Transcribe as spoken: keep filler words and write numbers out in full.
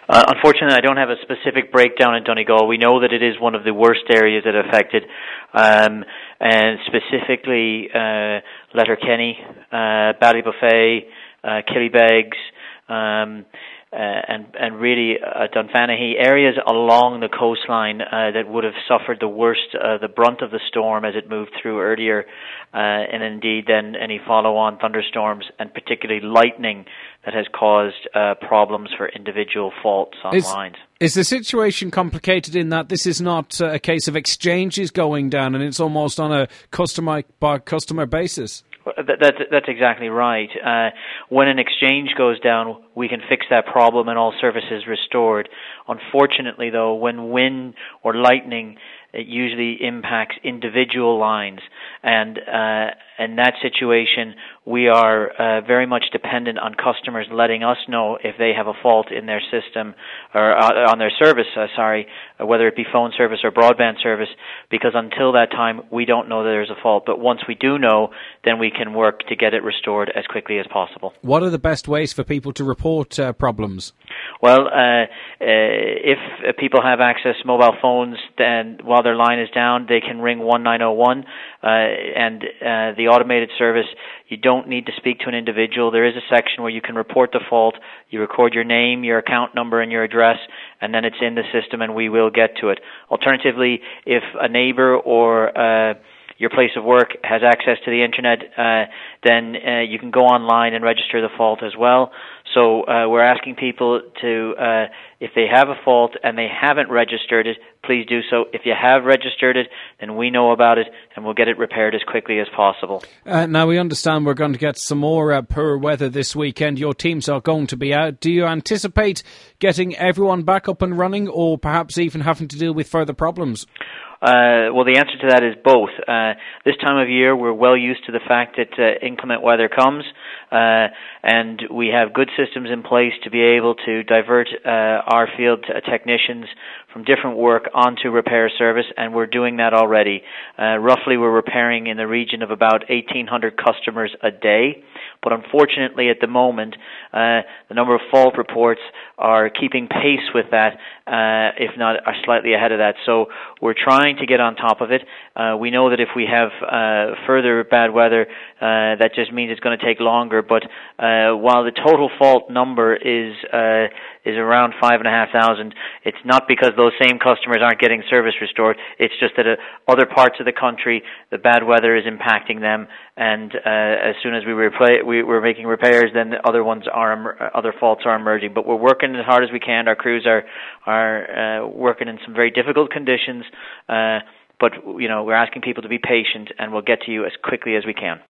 Uh, unfortunately, I don't have a specific breakdown in Donegal. We know that it is one of the worst areas that are affected, um, and specifically uh, Letterkenny, uh, Ballybuffet, uh, Killybegs, um, uh, and and really uh, Dunfanaghy, areas along the coastline uh, that would have suffered the worst, uh, the brunt of the storm as it moved through earlier, uh, and indeed then any follow-on thunderstorms and particularly lightning that has caused uh, problems for individual faults on is, lines. Is the situation complicated in that this is not uh, a case of exchanges going down and it's almost on a customer by customer basis? That, that's, that's exactly right. Uh, when an exchange goes down, we can fix that problem and all services restored. Unfortunately, though, when wind or lightning, it usually impacts individual lines, and uh, in that situation, we are uh, very much dependent on customers letting us know if they have a fault in their system or uh, on their service. Uh, sorry, whether it be phone service or broadband service, because until that time, we don't know that there's a fault. But once we do know, then we can work to get it restored as quickly as possible. What are the best ways for people to report uh, problems? Well, uh, uh, if uh, people have access to mobile phones, then while their line is down, they can ring one nine zero one, uh, and uh, the automated service, you don't need to speak to an individual. There is a section where you can report the fault. You record your name, your account number, and your address, and then it's in the system, and we will get to it. Alternatively, if a neighbor or uh, your place of work has access to the internet, uh, then uh, you can go online and register the fault as well. So uh, we're asking people to, uh, if they have a fault and they haven't registered it, please do so. If you have registered it, then we know about it and we'll get it repaired as quickly as possible. Uh, now, we understand we're going to get some more uh, poor weather this weekend. Your teams are going to be out. Do you anticipate getting everyone back up and running, or perhaps even having to deal with further problems? Uh, well, the answer to that is both. Uh, this time of year, we're well used to the fact that uh, inclement weather comes, uh, and we have good systems in place to be able to divert uh, our field uh, technicians from different work onto repair service, and we're doing that already. Uh, roughly, we're repairing in the region of about eighteen hundred customers a day, but unfortunately, at the moment, uh, the number of fault reports are keeping pace with that, uh, if not are slightly ahead of that. So we're trying to get on top of it. Uh, we know that if we have uh, further bad weather, uh, that just means it's going to take longer. But uh, while the total fault number is uh, is around five and a half thousand, it's not because those same customers aren't getting service restored. It's just that uh, other parts of the country, the bad weather is impacting them, and uh, as soon as we replay, we, we're making repairs, then the other ones are other faults are emerging. But we're working as hard as we can. Our crews are are uh, working in some very difficult conditions. Uh, But, you know, we're asking people to be patient, and we'll get to you as quickly as we can.